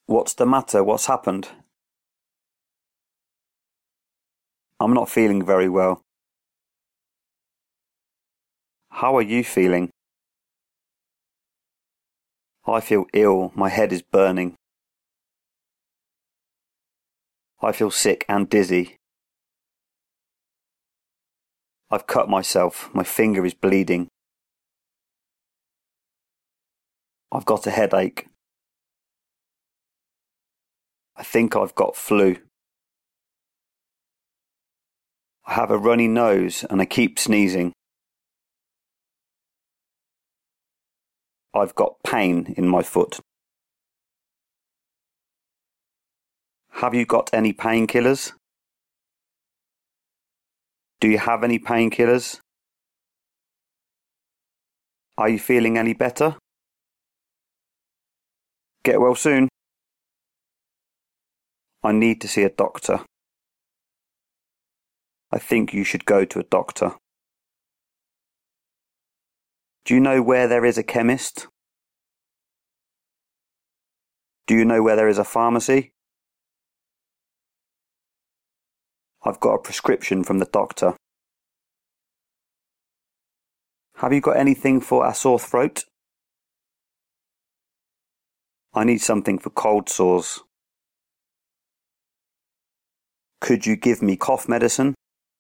What's the matter? What's happened? I'm not feeling very well. How are you feeling? I feel ill. My head is burning. I feel sick and dizzy. I've cut myself. My finger is bleeding. I've got a headache. I think I've got flu. I have a runny nose and I keep sneezing. I've got pain in my foot. Have you got any painkillers? Do you have any painkillers? Are you feeling any better? Get well soon. I need to see a doctor. I think you should go to a doctor. Do you know where there is a chemist? Do you know where there is a pharmacy? I've got a prescription from the doctor. Have you got anything for a sore throat? I need something for cold sores. Could you give me cough medicine?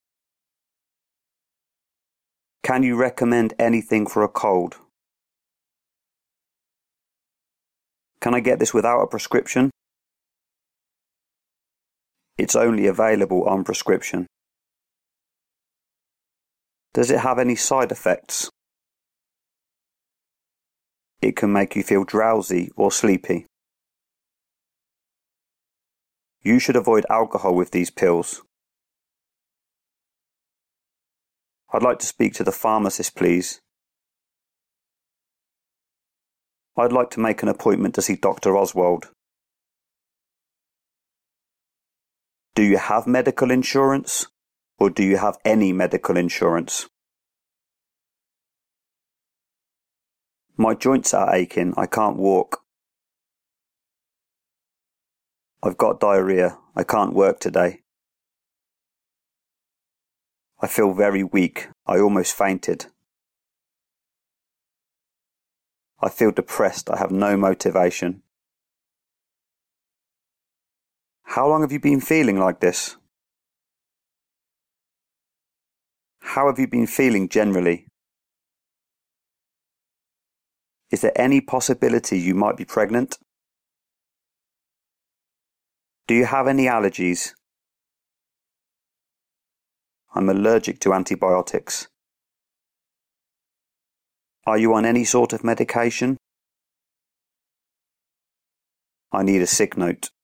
Can you recommend anything for a cold? Can I get this without a prescription? It's only available on prescription. Does it have any side effects? It can make you feel drowsy or sleepy. You should avoid alcohol with these pills. I'd like to speak to the pharmacist, please. I'd like to make an appointment to see Dr. Oswald. Do you have medical insurance? Or do you have any medical insurance? My joints are aching. I can't walk. I've got diarrhea. I can't work today. I feel very weak. I almost fainted. I feel depressed. I have no motivation. How long have you been feeling like this? How have you been feeling generally? Is there any possibility you might be pregnant? Do you have any allergies? I'm allergic to antibiotics. Are you on any sort of medication? I need a sick note.